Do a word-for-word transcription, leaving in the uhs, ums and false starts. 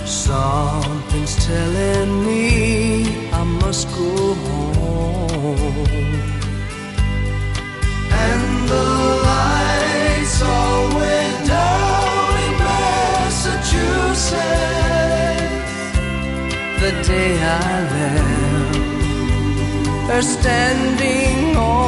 Something's telling me I must go home. And the lights all went down in Massachusetts the day I left. They're standing on